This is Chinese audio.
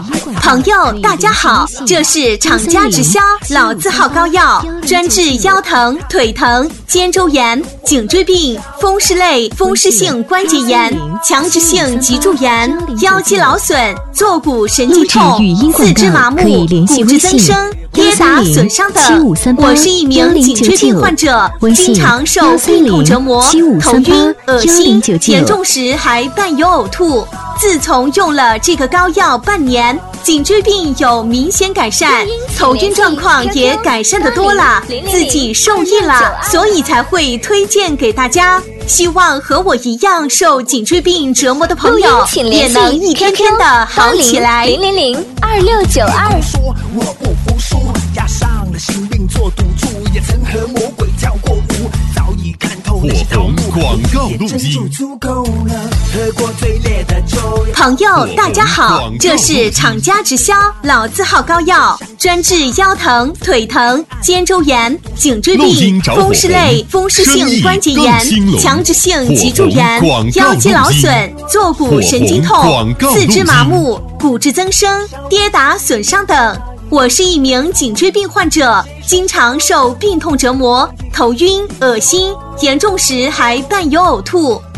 朋友大家好，这是厂家直销老字号膏药，专治腰疼、腿疼、肩周炎、颈椎病、风湿类风湿性关节炎、强直性脊柱炎、腰肌劳损、坐骨神经痛、四肢麻木、骨质增生、跌打损伤等。我是一名颈椎病患者，经常受病痛折磨，头晕、恶心，严重时还伴有呕吐。自从用了这个膏药半年，颈椎病有明显改善，头晕状况也改善得多了，自己受益了，所以才会推荐给大家。希望和我一样受颈椎病折磨的朋友也能一天天的好起来。 0002692。说我不服输，押上了性病做赌注，也曾和魔鬼跳过舞，早已看透那些套路。 广告录音。 朋友大家好，这是厂家直销老字号膏药，专治腰疼、腿疼、肩周炎、颈椎病、风湿类风湿性关节炎、强直性脊柱炎、腰肌劳损、坐骨神经痛、四肢麻木、骨质增生、跌打损伤等。我是一名颈椎病患者，经常受病痛折磨，头晕、恶心，严重时还伴有呕吐。